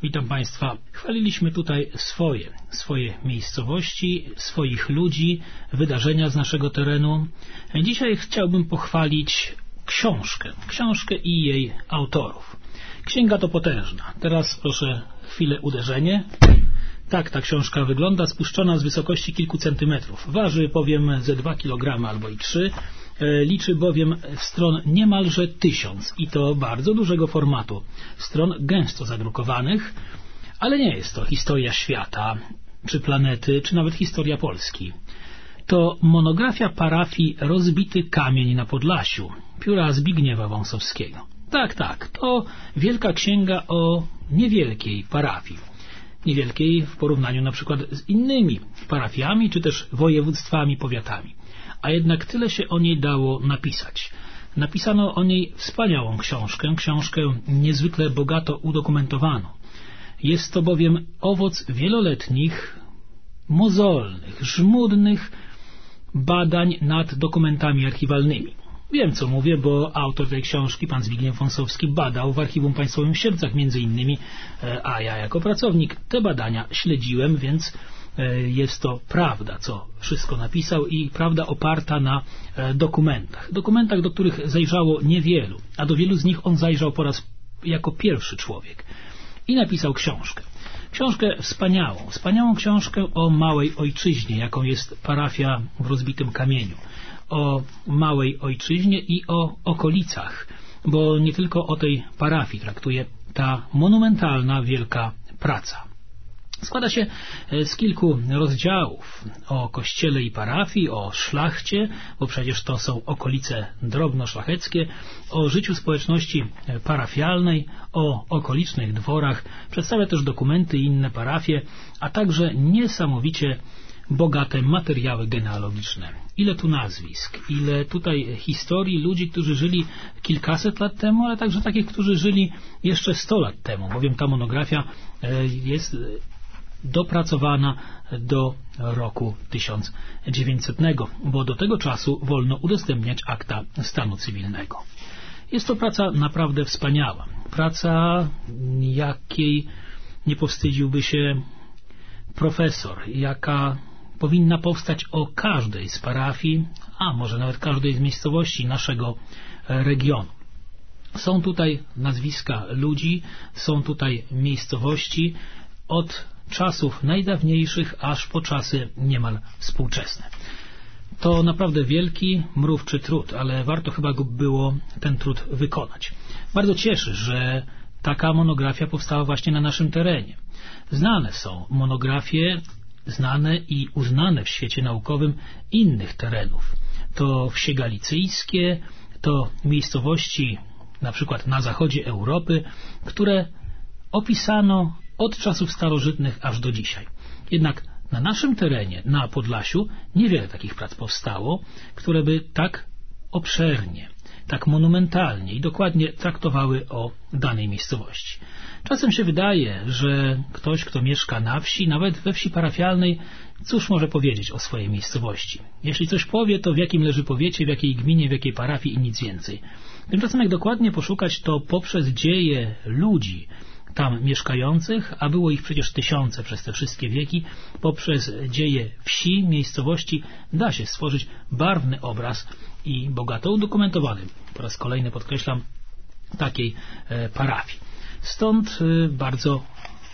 Witam Państwa. Chwaliliśmy tutaj swoje miejscowości, swoich ludzi, wydarzenia z naszego terenu. Dzisiaj chciałbym pochwalić książkę i jej autorów. Księga to potężna. Teraz proszę chwilę uderzenie. Tak ta książka wygląda, spuszczona z wysokości kilku centymetrów. Waży powiem ze 2 kg albo i 3. Liczy bowiem stron niemalże 1000 i to bardzo dużego formatu. Stron gęsto zadrukowanych, ale nie jest to historia świata, czy planety, czy nawet historia Polski. To monografia parafii Rozbity Kamień na Podlasiu, pióra Zbigniewa Wąsowskiego. Tak, to wielka księga o niewielkiej parafii. Niewielkiej w porównaniu na przykład z innymi parafiami, czy też województwami, powiatami. A jednak tyle się o niej dało napisać. Napisano o niej wspaniałą książkę niezwykle bogato udokumentowaną. Jest to bowiem owoc wieloletnich, mozolnych, żmudnych badań nad dokumentami archiwalnymi. Wiem, co mówię, bo autor tej książki, pan Zbigniew Wąsowski, badał w Archiwum Państwowym w Sierdzach między innymi, a ja jako pracownik te badania śledziłem, więc jest to prawda, co wszystko napisał i prawda oparta na dokumentach, do których zajrzało niewielu, a do wielu z nich on zajrzał jako pierwszy człowiek i napisał książkę wspaniałą książkę o małej ojczyźnie, jaką jest parafia w Rozbitym Kamieniu, o małej ojczyźnie i o okolicach, bo nie tylko o tej parafii traktuje ta monumentalna, wielka praca. Składa się z kilku rozdziałów o kościele i parafii, o szlachcie, bo przecież to są okolice drobno-szlacheckie, o życiu społeczności parafialnej, o okolicznych dworach, przedstawia też dokumenty i inne parafie, a także niesamowicie bogate materiały genealogiczne. Ile tu nazwisk, ile tutaj historii ludzi, którzy żyli kilkaset lat temu, ale także takich, którzy żyli jeszcze 100 lat temu, bowiem ta monografia jest dopracowana do roku 1900, bo do tego czasu wolno udostępniać akta stanu cywilnego. Jest to praca naprawdę wspaniała. Praca, jakiej nie powstydziłby się profesor, jaka powinna powstać o każdej z parafii, a może nawet każdej z miejscowości naszego regionu. Są tutaj nazwiska ludzi, są tutaj miejscowości od czasów najdawniejszych aż po czasy niemal współczesne. To naprawdę wielki, mrówczy trud, ale warto chyba było ten trud wykonać. Bardzo cieszy, że taka monografia powstała właśnie na naszym terenie. Znane są monografie, znane i uznane w świecie naukowym innych terenów. To wsie galicyjskie, to miejscowości na przykład na zachodzie Europy, które opisano od czasów starożytnych aż do dzisiaj. Jednak na naszym terenie, na Podlasiu, niewiele takich prac powstało, które by tak obszernie, tak monumentalnie i dokładnie traktowały o danej miejscowości. Czasem się wydaje, że ktoś, kto mieszka na wsi, nawet we wsi parafialnej, cóż może powiedzieć o swojej miejscowości? Jeśli coś powie, to w jakim leży powiecie, w jakiej gminie, w jakiej parafii i nic więcej. Tymczasem jak dokładnie poszukać, to poprzez dzieje ludzi tam mieszkających, a było ich przecież tysiące przez te wszystkie wieki, poprzez dzieje wsi, miejscowości da się stworzyć barwny obraz i bogato udokumentowany, po raz kolejny podkreślam, takiej parafii. Stąd bardzo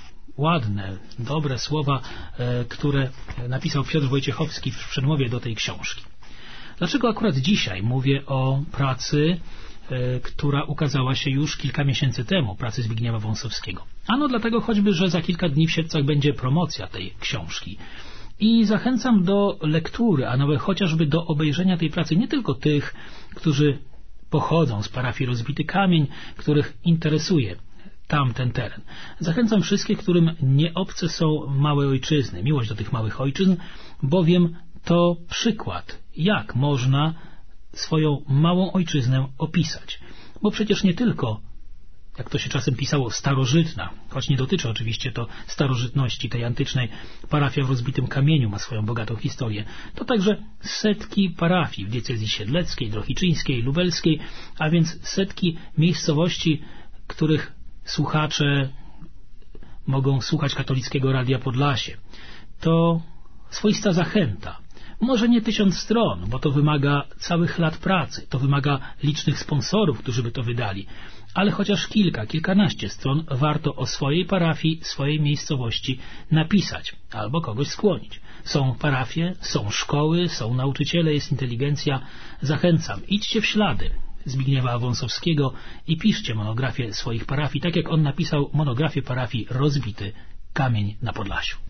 ładne, dobre słowa, które napisał Piotr Wojciechowski w przedmowie do tej książki. Dlaczego akurat dzisiaj mówię o pracy, która ukazała się już kilka miesięcy temu, pracy Zbigniewa Wąsowskiego? Ano dlatego choćby, że za kilka dni w Sierdzach będzie promocja tej książki. I zachęcam do lektury, a nawet chociażby do obejrzenia tej pracy nie tylko tych, którzy pochodzą z parafii Rozbity Kamień, których interesuje tamten teren. Zachęcam wszystkich, którym nie obce są małe ojczyzny, miłość do tych małych ojczyzn, bowiem to przykład, jak można swoją małą ojczyznę opisać. Bo przecież nie tylko, jak to się czasem pisało, starożytna, choć nie dotyczy oczywiście to starożytności tej antycznej, parafia w Rozbitym Kamieniu ma swoją bogatą historię. To także setki parafii w diecezji siedleckiej, drohiczyńskiej, lubelskiej, a więc setki miejscowości, których słuchacze mogą słuchać Katolickiego Radia Podlasie. To swoista zachęta. Może nie 1000 stron, bo to wymaga całych lat pracy, to wymaga licznych sponsorów, którzy by to wydali, ale chociaż kilkanaście stron warto o swojej parafii, swojej miejscowości napisać albo kogoś skłonić. Są parafie, są szkoły, są nauczyciele, jest inteligencja. Zachęcam, idźcie w ślady Zbigniewa Wąsowskiego i piszcie monografię swoich parafii, tak jak on napisał monografię parafii Rozbity Kamień na Podlasiu.